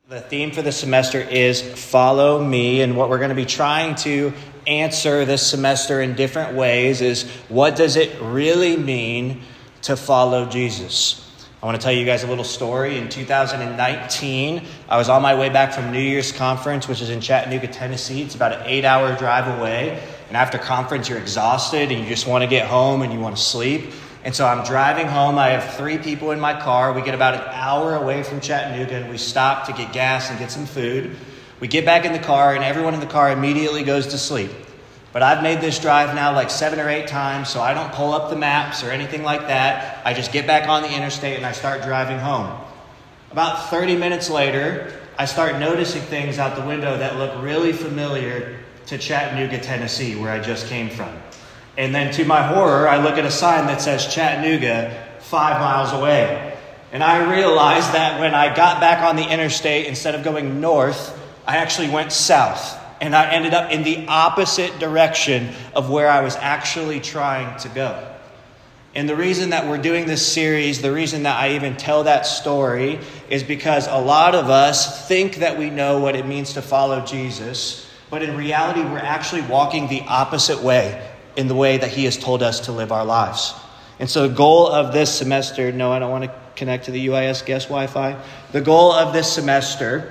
The theme for the semester is Follow Me, and what we're going to be trying to answer this semester in different ways is, what does it really mean to follow Jesus? I want to tell you guys a little story. In 2019, I was on my way back from New Year's Conference, which is in Chattanooga, Tennessee. It's about an 8-hour drive away, and after conference, you're exhausted, and you just want to get home, and you want to sleep. And so I'm driving home. I have 3 people in my car. We get about an hour away from Chattanooga, and we stop to get gas and get some food. We get back in the car, and everyone in the car immediately goes to sleep. But I've made this drive now like 7 or 8 times, so I don't pull up the maps or anything like that. I just get back on the interstate, and I start driving home. About 30 minutes later, I start noticing things out the window that look really familiar to Chattanooga, Tennessee, where I just came from. And then to my horror, I look at a sign that says Chattanooga, 5 miles away. And I realized that when I got back on the interstate, instead of going north, I actually went south. And I ended up in the opposite direction of where I was actually trying to go. And the reason that we're doing this series, the reason that I even tell that story, is because a lot of us think that we know what it means to follow Jesus. But in reality, we're actually walking the opposite way, in the way that he has told us to live our lives. And so the goal of this semester, no, I don't want to connect to the UIS guest Wi-Fi. The goal of this semester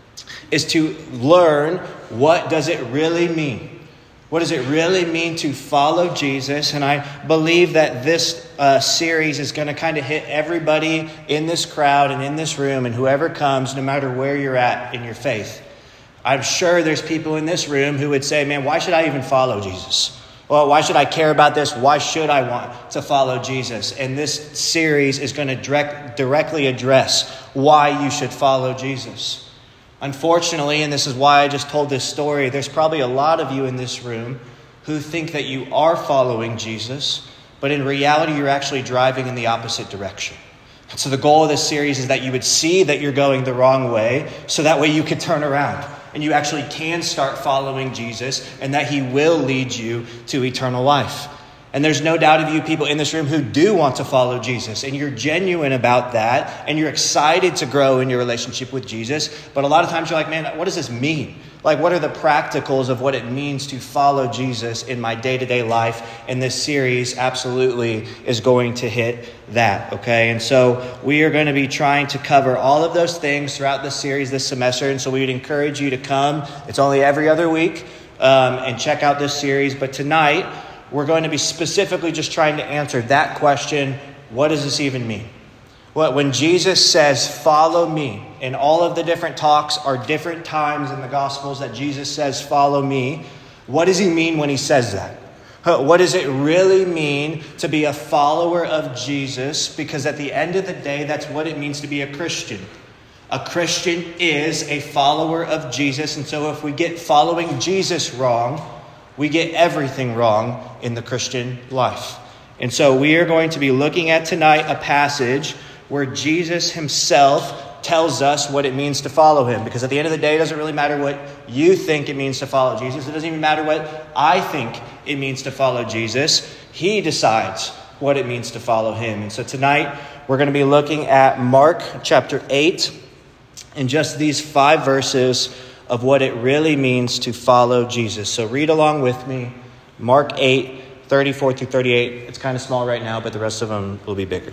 is to learn, what does it really mean? What does it really mean to follow Jesus? And I believe that this series is going to kind of hit everybody in this crowd and in this room, and whoever comes, no matter where you're at in your faith. I'm sure there's people in this room who would say, man, why should I even follow Jesus? Well, why should I care about this? Why should I want to follow Jesus? And this series is going to directly address why you should follow Jesus. Unfortunately, and this is why I just told this story, there's probably a lot of you in this room who think that you are following Jesus, but in reality, you're actually driving in the opposite direction. And so the goal of this series is that you would see that you're going the wrong way, so that way you could turn around and you actually can start following Jesus, and that he will lead you to eternal life. And there's no doubt of you people in this room who do want to follow Jesus, and you're genuine about that, and you're excited to grow in your relationship with Jesus. But a lot of times you're like, man, what does this mean? Like, what are the practicals of what it means to follow Jesus in my day-to-day life? And this series absolutely is going to hit that, okay? And so we are going to be trying to cover all of those things throughout this series this semester. And so we would encourage you to come. It's only every other week, and check out this series. But tonight, we're going to be specifically just trying to answer that question, what does this even mean? When Jesus says, follow me, and all of the different talks are different times in the Gospels that Jesus says, follow me, what does he mean when he says that? What does it really mean to be a follower of Jesus? Because at the end of the day, that's what it means to be a Christian. A Christian is a follower of Jesus. And so if we get following Jesus wrong, we get everything wrong in the Christian life. And so we are going to be looking at tonight a passage where Jesus himself tells us what it means to follow him. Because at the end of the day, it doesn't really matter what you think it means to follow Jesus. It doesn't even matter what I think it means to follow Jesus. He decides what it means to follow him. And so tonight, we're going to be looking at Mark chapter 8 and just these 5 verses of what it really means to follow Jesus. So read along with me. Mark 8, 34 through 38. It's kind of small right now, but the rest of them will be bigger.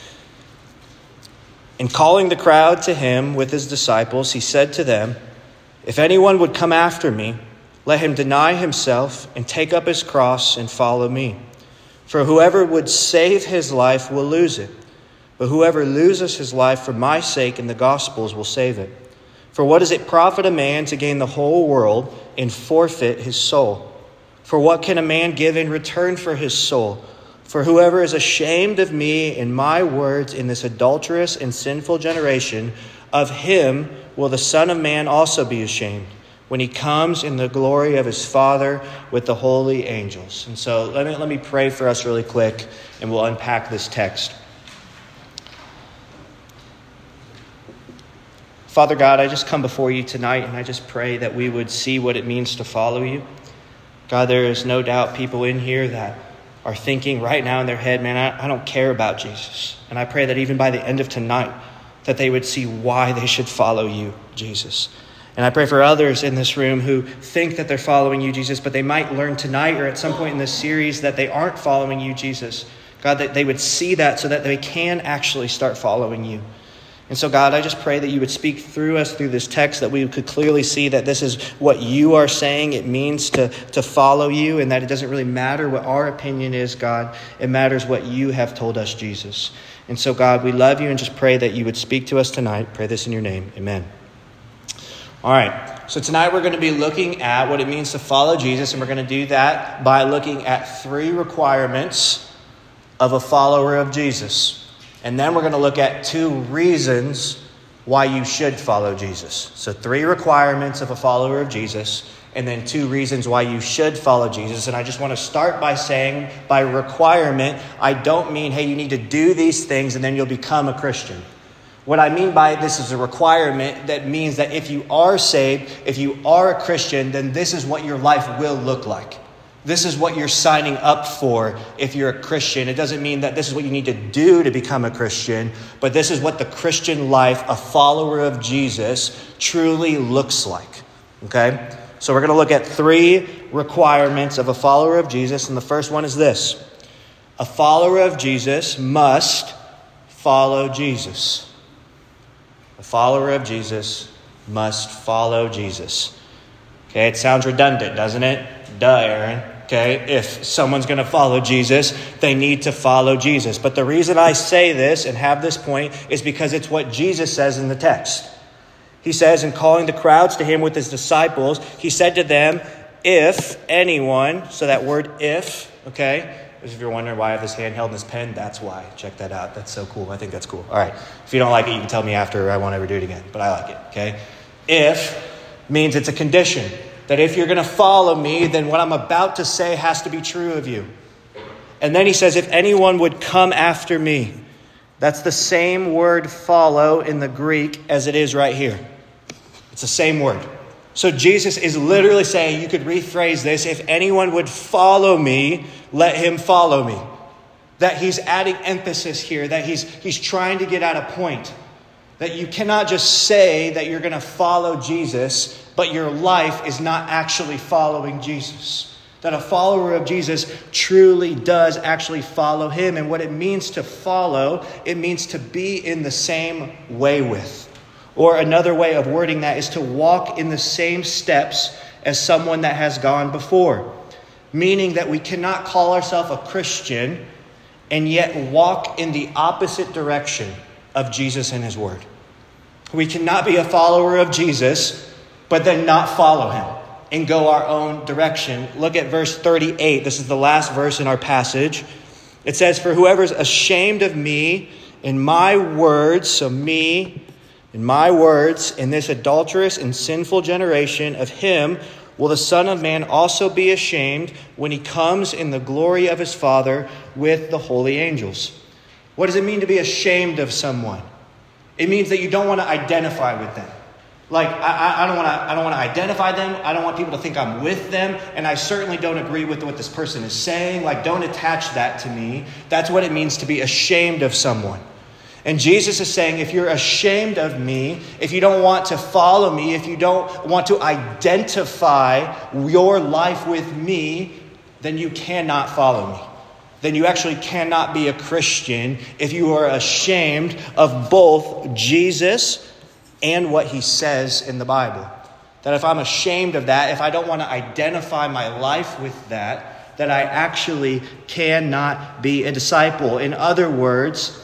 And calling the crowd to him with his disciples, he said to them, if anyone would come after me, let him deny himself and take up his cross and follow me. For whoever would save his life will lose it. But whoever loses his life for my sake and the gospel's will save it. For what does it profit a man to gain the whole world and forfeit his soul? For what can a man give in return for his soul? For whoever is ashamed of me and my words in this adulterous and sinful generation, of him will the Son of Man also be ashamed when he comes in the glory of his Father with the holy angels. And so let me pray for us really quick, and we'll unpack this text. Father God, I just come before you tonight, and I just pray that we would see what it means to follow you. God, there is no doubt people in here that are thinking right now in their head, man, I don't care about Jesus. And I pray that even by the end of tonight, that they would see why they should follow you, Jesus. And I pray for others in this room who think that they're following you, Jesus, but they might learn tonight or at some point in this series that they aren't following you, Jesus. God, that they would see that so that they can actually start following you. And so, God, I just pray that you would speak through us through this text, that we could clearly see that this is what you are saying it means to follow you, and that it doesn't really matter what our opinion is, God. It matters what you have told us, Jesus. And so, God, we love you and just pray that you would speak to us tonight. Pray this in your name. Amen. All right. So tonight we're going to be looking at what it means to follow Jesus, and we're going to do that by looking at 3 requirements of a follower of Jesus. And then we're going to look at 2 reasons why you should follow Jesus. So 3 requirements of a follower of Jesus, and then 2 reasons why you should follow Jesus. And I just want to start by saying, by requirement, I don't mean, hey, you need to do these things and then you'll become a Christian. What I mean by this is a requirement that means that if you are saved, if you are a Christian, then this is what your life will look like. This is what you're signing up for if you're a Christian. It doesn't mean that this is what you need to do to become a Christian, but this is what the Christian life, a follower of Jesus, truly looks like. Okay? So we're going to look at 3 requirements of a follower of Jesus, and the first one is this. A follower of Jesus must follow Jesus. A follower of Jesus must follow Jesus. Okay, it sounds redundant, doesn't it? Duh, Aaron. Okay, if someone's going to follow Jesus, they need to follow Jesus. But the reason I say this and have this point is because it's what Jesus says in the text. He says, in calling the crowds to him with his disciples, he said to them, if anyone, so that word if, okay, if you're wondering why I have this handheld and this pen, that's why. Check that out. That's so cool. I think that's cool. All right. If you don't like it, you can tell me after. I won't ever do it again, but I like it, okay? If means it's a condition. That if you're going to follow me, then what I'm about to say has to be true of you. And then he says, if anyone would come after me. That's the same word follow in the Greek as it is right here. It's the same word. So Jesus is literally saying, you could rephrase this, if anyone would follow me, let him follow me. That he's adding emphasis here, that he's trying to get at a point. That you cannot just say that you're going to follow Jesus, but your life is not actually following Jesus. That a follower of Jesus truly does actually follow him. And what it means to follow, it means to be in the same way with. Or another way of wording that is to walk in the same steps as someone that has gone before. Meaning that we cannot call ourselves a Christian and yet walk in the opposite direction of Jesus and his word. We cannot be a follower of Jesus, but then not follow him and go our own direction. Look at verse 38. This is the last verse in our passage. It says, for whoever's ashamed of me in my words, so me, in my words, in this adulterous and sinful generation, of him will the Son of Man also be ashamed when he comes in the glory of his Father with the holy angels. What does it mean to be ashamed of someone? It means that you don't want to identify with them. Like, I don't want to identify them. I don't want people to think I'm with them. And I certainly don't agree with what this person is saying. Like, don't attach that to me. That's what it means to be ashamed of someone. And Jesus is saying, if you're ashamed of me, if you don't want to follow me, if you don't want to identify your life with me, then you cannot follow me. Then you actually cannot be a Christian if you are ashamed of both Jesus and what he says in the Bible. That if I'm ashamed of that, if I don't want to identify my life with that, that I actually cannot be a disciple. In other words,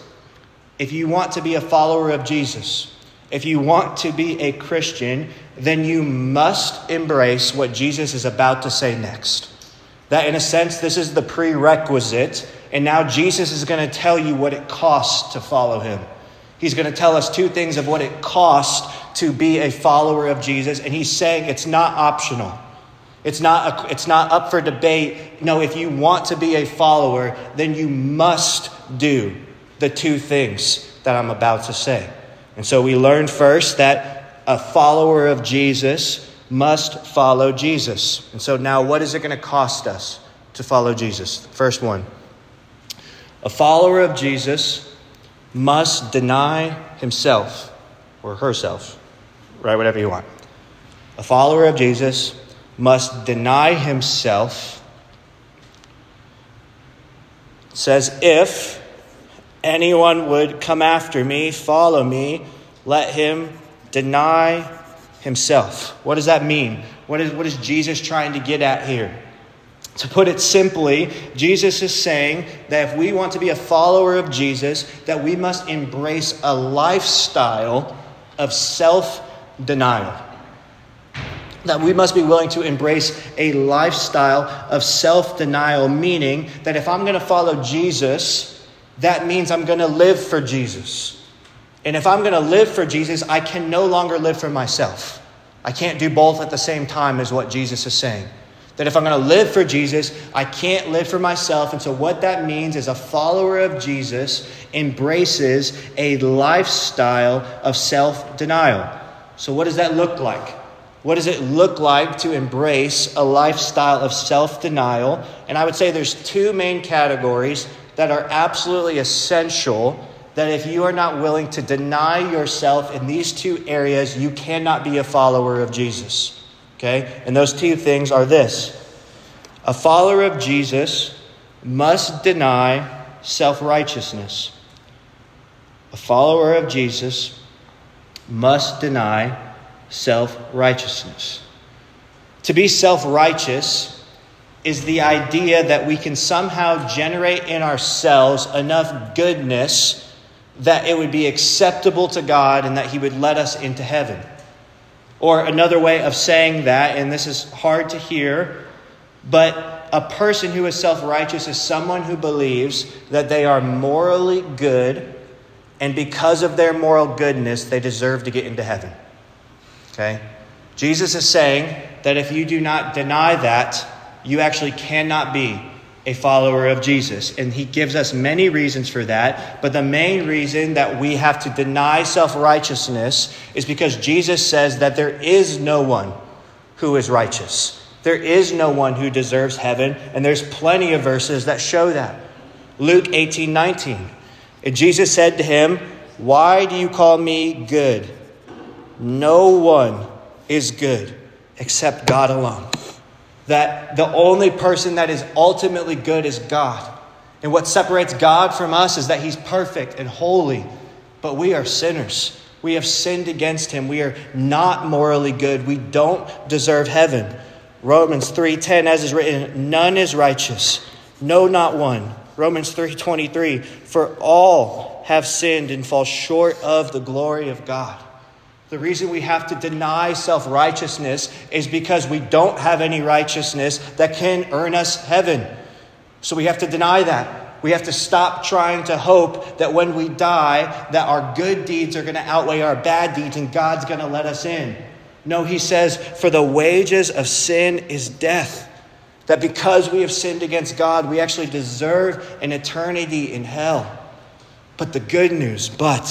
if you want to be a follower of Jesus, if you want to be a Christian, then you must embrace what Jesus is about to say next. That in a sense, this is the prerequisite. And now Jesus is going to tell you what it costs to follow him. He's going to tell us 2 things of what it costs to be a follower of Jesus. And he's saying it's not optional. It's not up for debate. No, if you want to be a follower, then you must do the 2 things that I'm about to say. And so we learned first that a follower of Jesus must follow Jesus. And so now what is it going to cost us to follow Jesus? First one. A follower of Jesus must deny himself or herself, right? Whatever you want. A follower of Jesus must deny himself. It says, if anyone would come after me, follow me, let him deny himself. What does that mean? What is Jesus trying to get at here? To put it simply, Jesus is saying that if we want to be a follower of Jesus, that we must embrace a lifestyle of self-denial. That we must be willing to embrace a lifestyle of self-denial, meaning that if I'm going to follow Jesus, that means I'm going to live for Jesus. And if I'm going to live for Jesus, I can no longer live for myself. I can't do both at the same time, is what Jesus is saying. That if I'm going to live for Jesus, I can't live for myself. And so what that means is a follower of Jesus embraces a lifestyle of self-denial. So what does that look like? What does it look like to embrace a lifestyle of self-denial? And I would say there's two main categories that are absolutely essential, that if you are not willing to deny yourself in these two areas, you cannot be a follower of Jesus. Okay? And those two things are this. A follower of Jesus must deny self-righteousness. A follower of Jesus must deny self-righteousness. To be self-righteous is the idea that we can somehow generate in ourselves enough goodness that it would be acceptable to God and that he would let us into heaven. Or another way of saying that, and this is hard to hear, but a person who is self-righteous is someone who believes that they are morally good, and because of their moral goodness, they deserve to get into heaven. Okay? Jesus is saying that if you do not deny that, you actually cannot be a follower of Jesus. And he gives us many reasons for that. But the main reason that we have to deny self-righteousness is because Jesus says that there is no one who is righteous. There is no one who deserves heaven. And there's plenty of verses that show that. Luke 18:19. And Jesus said to him, "Why do you call me good? No one is good except God alone." That the only person that is ultimately good is God. And what separates God from us is that he's perfect and holy. But we are sinners. We have sinned against him. We are not morally good. We don't deserve heaven. Romans 3:10, as is written, none is righteous. No, not one. Romans 3:23, for all have sinned and fall short of the glory of God. The reason we have to deny self-righteousness is because we don't have any righteousness that can earn us heaven. So we have to deny that. We have to stop trying to hope that when we die, that our good deeds are going to outweigh our bad deeds and God's going to let us in. No, he says, for the wages of sin is death. That because we have sinned against God, we actually deserve an eternity in hell. But the good news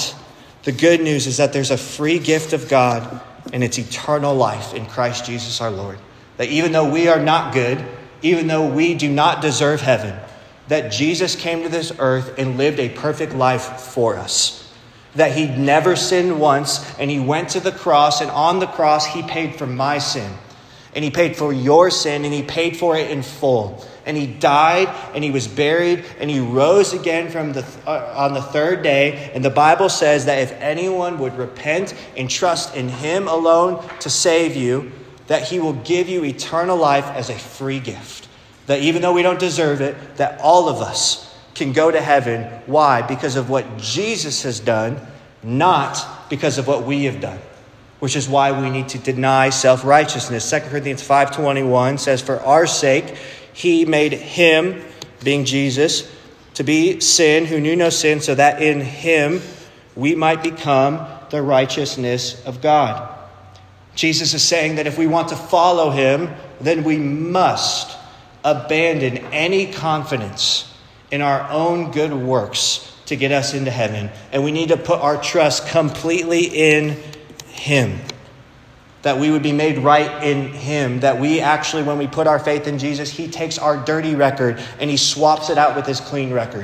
is that there's a free gift of God, and it's eternal life in Christ Jesus our Lord. That even though we are not good, even though we do not deserve heaven, that Jesus came to this earth and lived a perfect life for us. That he never sinned once, and he went to the cross, and on the cross he paid for my sin. And he paid for your sin, and he paid for it in full. And he died, and he was buried, and he rose again on the third day. And the Bible says that if anyone would repent and trust in him alone to save you, that he will give you eternal life as a free gift. That even though we don't deserve it, that all of us can go to heaven. Why? Because of what Jesus has done, not because of what we have done. Which is why we need to deny self-righteousness. 2 Corinthians 5:21 says, for our sake, he made him, being Jesus, to be sin who knew no sin, so that in him we might become the righteousness of God. Jesus is saying that if we want to follow him, then we must abandon any confidence in our own good works to get us into heaven. And we need to put our trust completely in him. That we would be made right in him. That we actually, when we put our faith in Jesus, he takes our dirty record and he swaps it out with his clean record.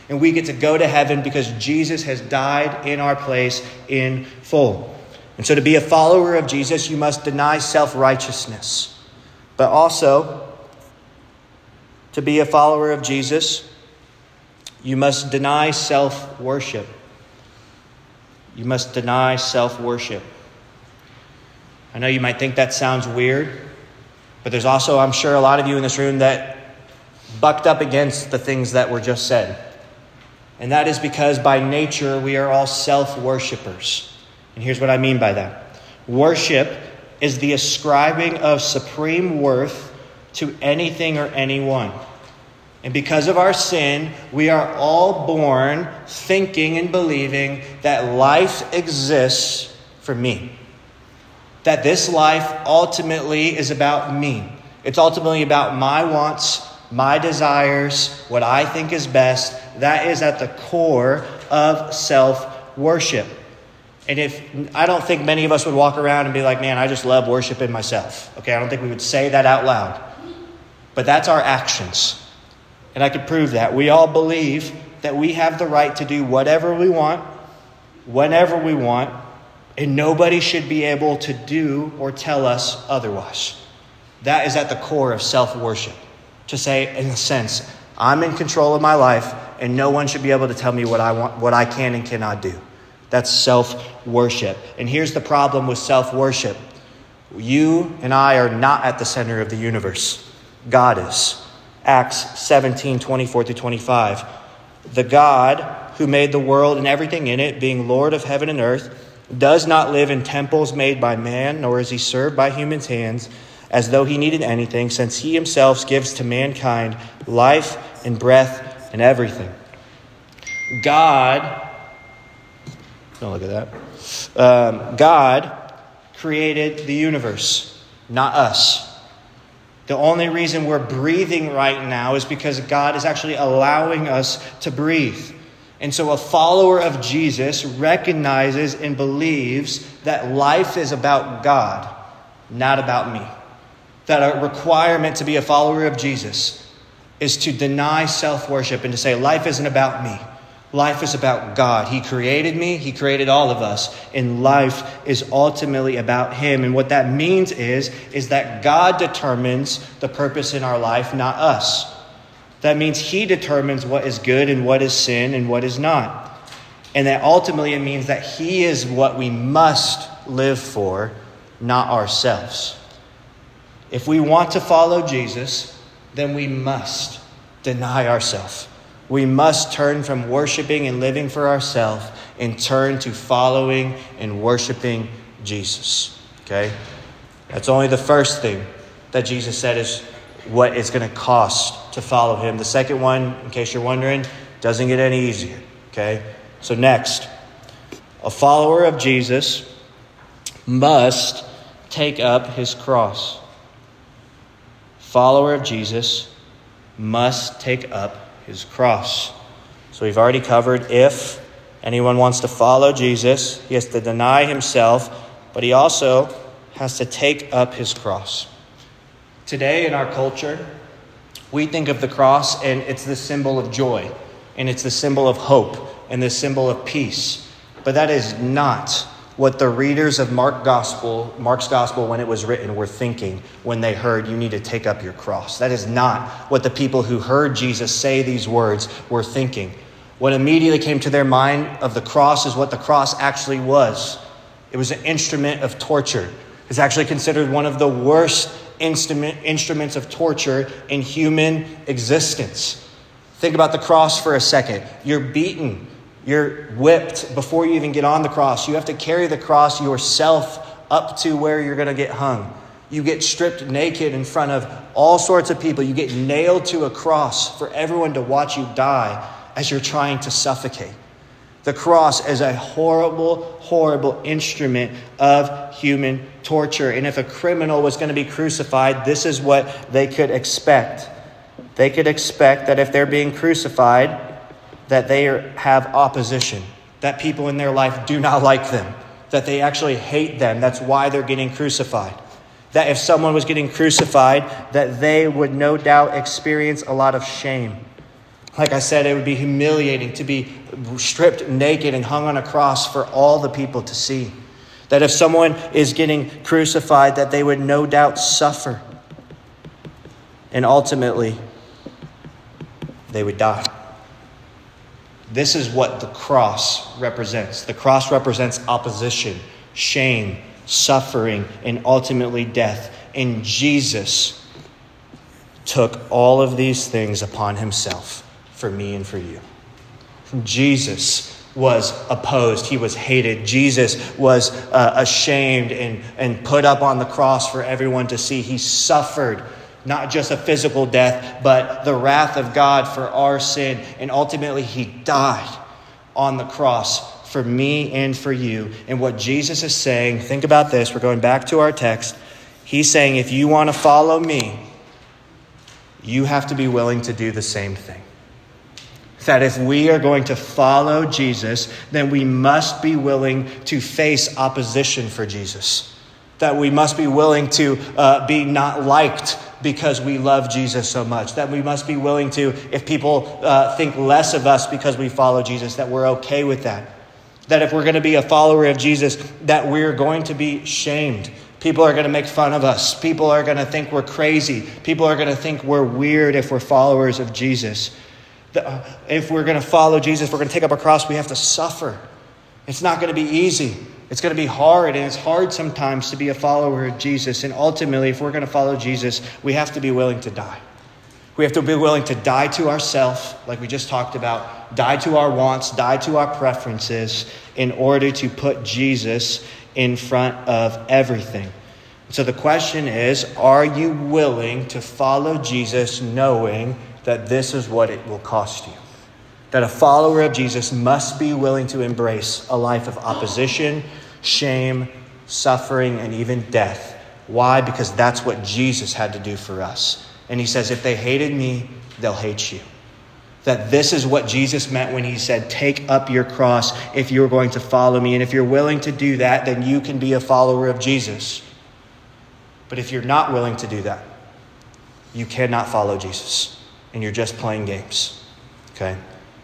And we get to go to heaven because Jesus has died in our place in full. And so to be a follower of Jesus, you must deny self-righteousness. But also, to be a follower of Jesus, you must deny self-worship. You must deny self-worship. I know you might think that sounds weird, but there's also, I'm sure, a lot of you in this room that bucked up against the things that were just said. And that is because by nature, we are all self-worshipers. And here's what I mean by that. Worship is the ascribing of supreme worth to anything or anyone. And because of our sin, we are all born thinking and believing that life exists for me. That this life ultimately is about me. It's ultimately about my wants, my desires, what I think is best. That is at the core of self-worship. And I don't think many of us would walk around and be like, man, I just love worshiping myself. Okay, I don't think we would say that out loud. But that's our actions. And I could prove that. We all believe that we have the right to do whatever we want, whenever we want, and nobody should be able to do or tell us otherwise. That is at the core of self-worship. To say, in a sense, I'm in control of my life, and no one should be able to tell me what I want, what I can and cannot do. That's self-worship. And here's the problem with self-worship. You and I are not at the center of the universe. God is. Acts 17:24-25. The God who made the world and everything in it, being Lord of heaven and earth, does not live in temples made by man, nor is he served by human hands, as though he needed anything, since he himself gives to mankind life and breath and everything. God created the universe, not us. The only reason we're breathing right now is because God is actually allowing us to breathe. And so a follower of Jesus recognizes and believes that life is about God, not about me. That a requirement to be a follower of Jesus is to deny self-worship and to say, life isn't about me. Life is about God. He created me. He created all of us. And life is ultimately about Him. And what that means is that God determines the purpose in our life, not us. That means He determines what is good and what is sin and what is not. And that ultimately it means that He is what we must live for, not ourselves. If we want to follow Jesus, then we must deny ourselves. We must turn from worshiping and living for ourselves and turn to following and worshiping Jesus. Okay? That's only the first thing that Jesus said is what it's going to cost to follow Him. The second one, in case you're wondering, doesn't get any easier. Okay? So next, a follower of Jesus must take up his cross. Follower of Jesus must take up his cross. So we've already covered if anyone wants to follow Jesus, he has to deny himself, but he also has to take up his cross. Today in our culture, we think of the cross and it's the symbol of joy, and it's the symbol of hope, and the symbol of peace. But that is not what the readers of Mark's gospel when it was written were thinking when they heard you need to take up your cross. That is not what the people who heard Jesus say these words were thinking. What immediately came to their mind of the cross is what the cross actually was. It was an instrument of torture. It's actually considered one of the worst instruments of torture in human existence. Think about the cross for a second. You're beaten. You're whipped before you even get on the cross. You have to carry the cross yourself up to where you're going to get hung. You get stripped naked in front of all sorts of people. You get nailed to a cross for everyone to watch you die as you're trying to suffocate. The cross is a horrible, horrible instrument of human torture. And if a criminal was going to be crucified, this is what they could expect. They could expect that if they're being crucified, that they have opposition, that people in their life do not like them, that they actually hate them. That's why they're getting crucified. That if someone was getting crucified, that they would no doubt experience a lot of shame. Like I said, it would be humiliating to be stripped naked and hung on a cross for all the people to see. That if someone is getting crucified, that they would no doubt suffer. And ultimately, they would die. This is what the cross represents. The cross represents opposition, shame, suffering, and ultimately death. And Jesus took all of these things upon himself for me and for you. Jesus was opposed. He was hated. Jesus was ashamed and put up on the cross for everyone to see. He suffered not just a physical death, but the wrath of God for our sin. And ultimately, he died on the cross for me and for you. And what Jesus is saying, think about this. We're going back to our text. He's saying, if you want to follow me, you have to be willing to do the same thing. That if we are going to follow Jesus, then we must be willing to face opposition for Jesus. That we must be willing to be not liked because we love Jesus so much. That we must be willing to, if people think less of us because we follow Jesus, that we're okay with that. That if we're going to be a follower of Jesus, that we're going to be shamed. People are going to make fun of us. People are going to think we're crazy. People are going to think we're weird if we're followers of Jesus. If we're going to follow Jesus, if we're going to take up a cross, we have to suffer. It's not going to be easy. It's going to be hard, and it's hard sometimes to be a follower of Jesus. And ultimately, if we're going to follow Jesus, we have to be willing to die. We have to be willing to die to ourselves, like we just talked about, die to our wants, die to our preferences in order to put Jesus in front of everything. So the question is, are you willing to follow Jesus knowing that this is what it will cost you? That a follower of Jesus must be willing to embrace a life of opposition, shame, suffering, and even death. Why? Because that's what Jesus had to do for us. And he says, if they hated me, they'll hate you. That this is what Jesus meant when he said, take up your cross if you're going to follow me. And if you're willing to do that, then you can be a follower of Jesus. But if you're not willing to do that, you cannot follow Jesus. And you're just playing games. Okay?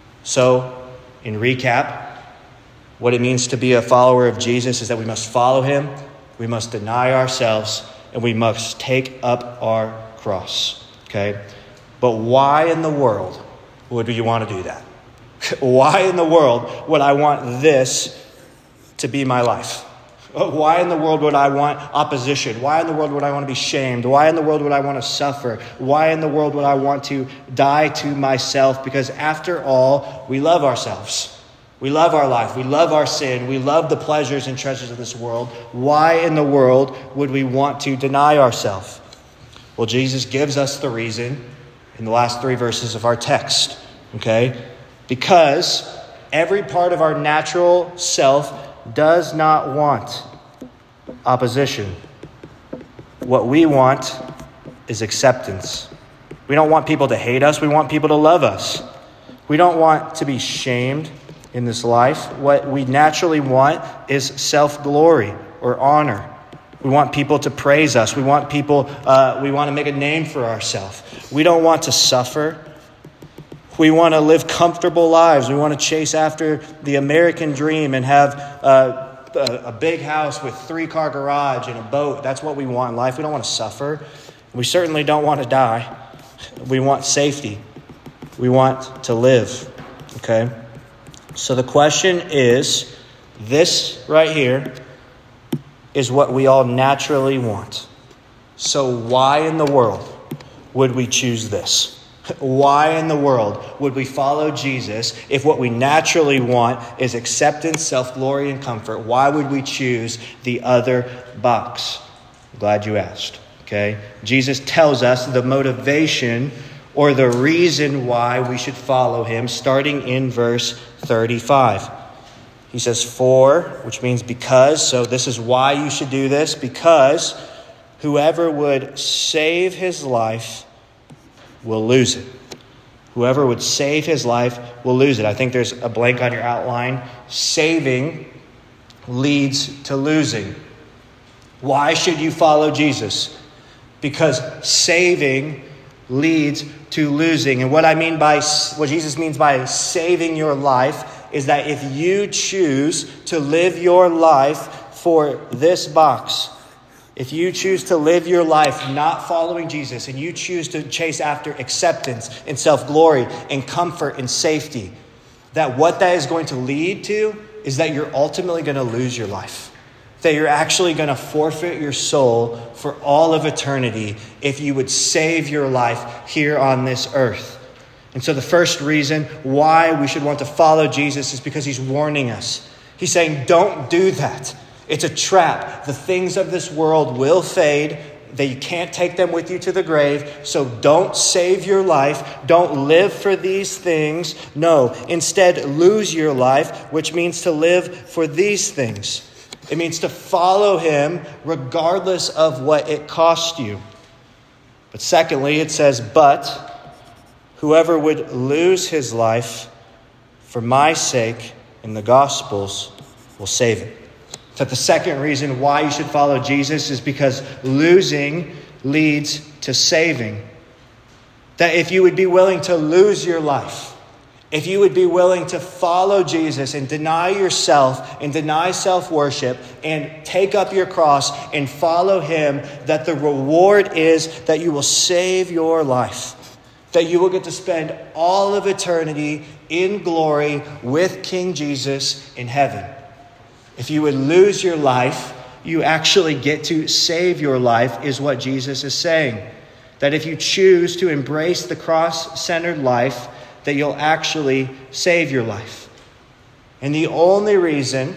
So, in recap, what it means to be a follower of Jesus is that we must follow him, we must deny ourselves, and we must take up our cross. Okay? But why in the world would you want to do that? Why in the world would I want this to be my life? Why in the world would I want opposition? Why in the world would I want to be shamed? Why in the world would I want to suffer? Why in the world would I want to die to myself? Because after all, we love ourselves. We love our life. We love our sin. We love the pleasures and treasures of this world. Why in the world would we want to deny ourselves? Well, Jesus gives us the reason in the last 3 verses of our text. Okay? Because every part of our natural self does not want opposition. What we want is acceptance. We don't want people to hate us. We want people to love us. We don't want to be shamed in this life. What we naturally want is self-glory or honor. We want people to praise us. We want we want to make a name for ourselves. We don't want to suffer. We want to live comfortable lives. We want to chase after the American dream and have a big house with 3-car garage and a boat. That's what we want in life. We don't want to suffer. We certainly don't want to die. We want safety. We want to live. Okay? So the question is, this right here is what we all naturally want. So why in the world would we choose this? Why in the world would we follow Jesus if what we naturally want is acceptance, self-glory, and comfort? Why would we choose the other box? I'm glad you asked. Okay? Jesus tells us the motivation or the reason why we should follow him, starting in verse 35. He says, for, which means because. So this is why you should do this. Because whoever would save his life will lose it. Whoever would save his life will lose it. I think there's a blank on your outline. Saving leads to losing. Why should you follow Jesus? Because saving leads to losing. And what Jesus means by saving your life is that if you choose to live your life for this box, if you choose to live your life not following Jesus, and you choose to chase after acceptance and self-glory and comfort and safety, that what that is going to lead to is that you're ultimately going to lose your life. That you're actually going to forfeit your soul for all of eternity if you would save your life here on this earth. And so the first reason why we should want to follow Jesus is because he's warning us. He's saying, don't do that. It's a trap. The things of this world will fade. That you can't take them with you to the grave. So don't save your life. Don't live for these things. No, instead lose your life, which means to live for these things. It means to follow him regardless of what it cost you. But secondly, it says, but whoever would lose his life for my sake in the Gospels will save it. So the second reason why you should follow Jesus is because losing leads to saving. That if you would be willing to lose your life, if you would be willing to follow Jesus and deny yourself and deny self-worship and take up your cross and follow him, that the reward is that you will save your life. That you will get to spend all of eternity in glory with King Jesus in heaven. If you would lose your life, you actually get to save your life, is what Jesus is saying. That if you choose to embrace the cross-centered life, that you'll actually save your life. And the only reason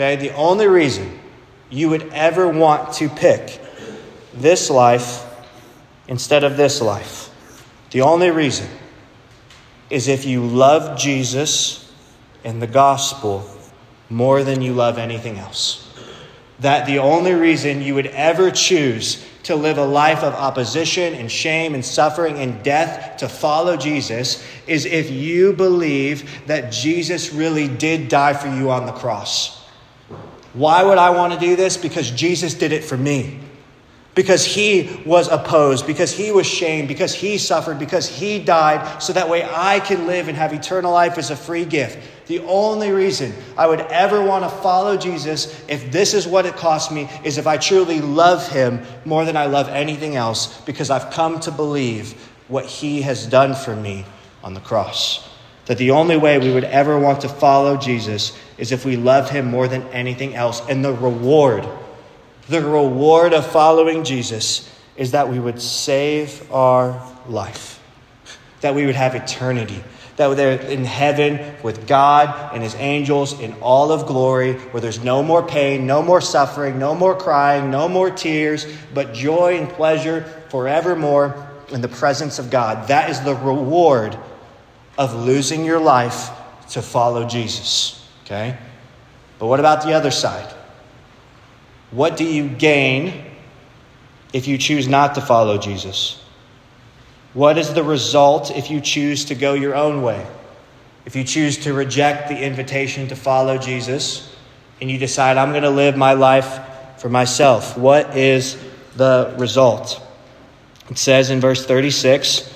you would ever want to pick this life instead of this life, the only reason is if you love Jesus and the gospel more than you love anything else. That the only reason you would ever choose to live a life of opposition and shame and suffering and death to follow Jesus is if you believe that Jesus really did die for you on the cross. Why would I want to do this? Because Jesus did it for me. Because he was opposed, because he was shamed, because he suffered, because he died, so that way I can live and have eternal life as a free gift. The only reason I would ever want to follow Jesus, if this is what it cost me, is if I truly love him more than I love anything else, because I've come to believe what he has done for me on the cross. That the only way we would ever want to follow Jesus is if we love him more than anything else. And the reward of following Jesus is that we would save our life. That we would have eternity. That we're in heaven with God and his angels in all of glory, where there's no more pain, no more suffering, no more crying, no more tears, but joy and pleasure forevermore in the presence of God. That is the reward of losing your life to follow Jesus. Okay? But what about the other side? What do you gain if you choose not to follow Jesus? What is the result if you choose to go your own way? If you choose to reject the invitation to follow Jesus and you decide, I'm going to live my life for myself, what is the result? It says in verse 36,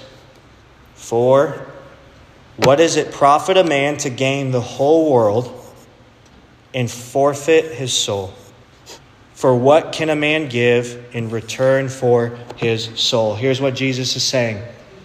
"For what does it profit a man to gain the whole world and forfeit his soul? For what can a man give in return for his soul?" Here's what Jesus is saying.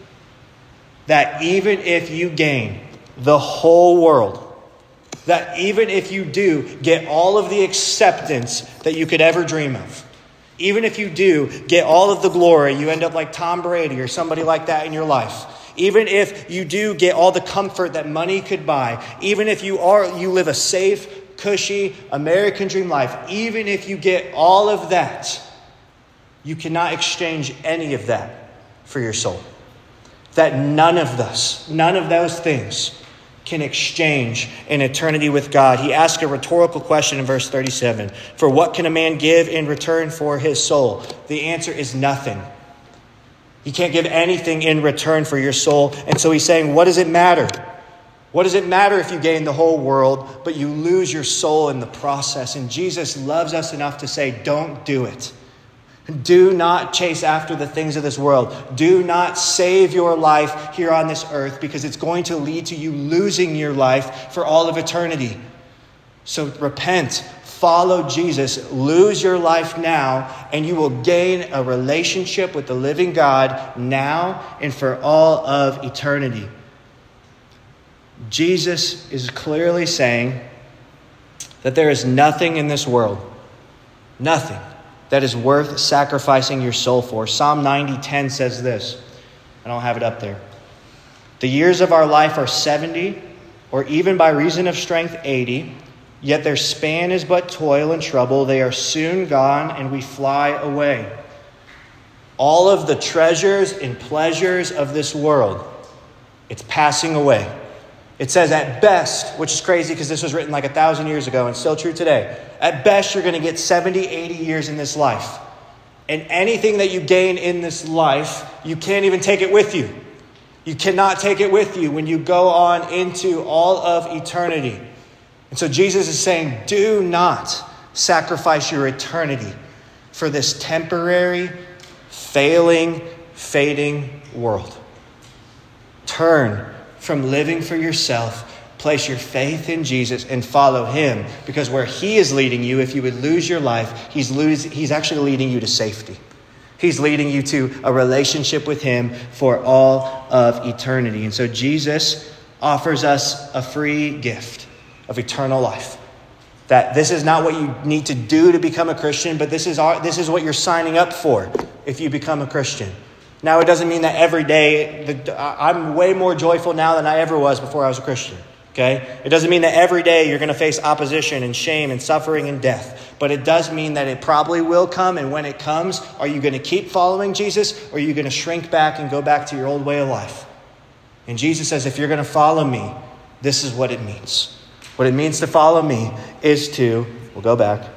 That even if you gain the whole world, that even if you do get all of the acceptance that you could ever dream of, even if you do get all of the glory, you end up like Tom Brady or somebody like that in your life. Even if you do get all the comfort that money could buy, even if you live a safe, cushy American dream life, even if you get all of that, you cannot exchange any of that for your soul. That none of those things can exchange in eternity with God. He asked a rhetorical question in verse 37. For what can a man give in return for his soul? The answer is nothing. You can't give anything in return for your soul. And so he's saying, what does it matter? What does it matter if you gain the whole world, but you lose your soul in the process? And Jesus loves us enough to say, don't do it. Do not chase after the things of this world. Do not save your life here on this earth, because it's going to lead to you losing your life for all of eternity. So repent, follow Jesus, lose your life now, and you will gain a relationship with the living God now and for all of eternity. Jesus is clearly saying that there is nothing in this world, nothing, that is worth sacrificing your soul for. Psalm 90:10 says this. I don't have it up there. The years of our life are 70, or even by reason of strength 80, yet their span is but toil and trouble. They are soon gone, and we fly away. All of the treasures and pleasures of this world, it's passing away. It says at best, which is crazy because this was written like 1,000 years ago and still true today. At best, you're going to get 70, 80 years in this life. And anything that you gain in this life, you can't even take it with you. You cannot take it with you when you go on into all of eternity. And so Jesus is saying, do not sacrifice your eternity for this temporary, failing, fading world. Turn from living for yourself, place your faith in Jesus and follow him, because where he is leading you, if you would lose your life, he's actually leading you to safety. He's leading you to a relationship with him for all of eternity. And so Jesus offers us a free gift of eternal life. That this is not what you need to do to become a Christian, but this is what you're signing up for if you become a Christian. Now, it doesn't mean that every day, I'm way more joyful now than I ever was before I was a Christian, okay? It doesn't mean that every day you're going to face opposition and shame and suffering and death. But it does mean that it probably will come, and when it comes, are you going to keep following Jesus, or are you going to shrink back and go back to your old way of life? And Jesus says, if you're going to follow me, this is what it means. What it means to follow me is to, we'll go back,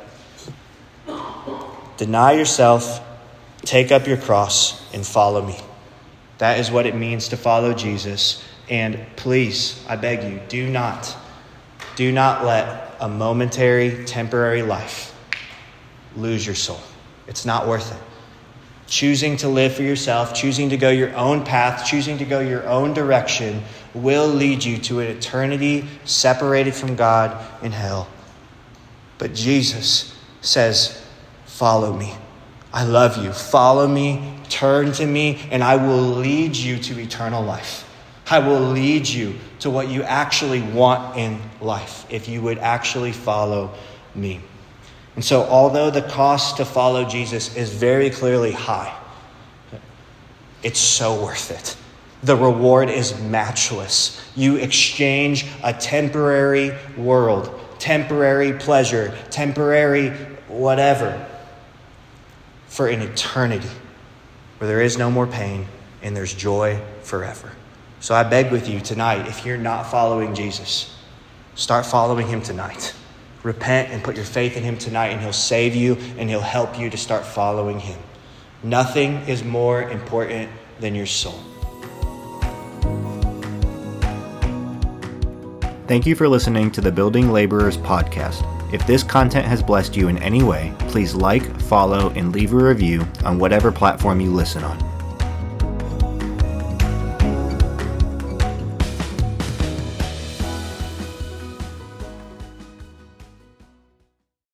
deny yourself, take up your cross, and follow me. That is what it means to follow Jesus. And please, I beg you, do not let a momentary, temporary life lose your soul. It's not worth it. Choosing to live for yourself, choosing to go your own path, choosing to go your own direction will lead you to an eternity separated from God in hell. But Jesus says, follow me. I love you. Follow me, turn to me, and I will lead you to eternal life. I will lead you to what you actually want in life if you would actually follow me. And so although the cost to follow Jesus is very clearly high, it's so worth it. The reward is matchless. You exchange a temporary world, temporary pleasure, temporary whatever, for an eternity where there is no more pain and there's joy forever. So I beg with you tonight, if you're not following Jesus, start following him tonight. Repent and put your faith in him tonight, and he'll save you and he'll help you to start following him. Nothing is more important than your soul. Thank you for listening to the Building Laborers podcast. If this content has blessed you in any way, please like, follow, and leave a review on whatever platform you listen on.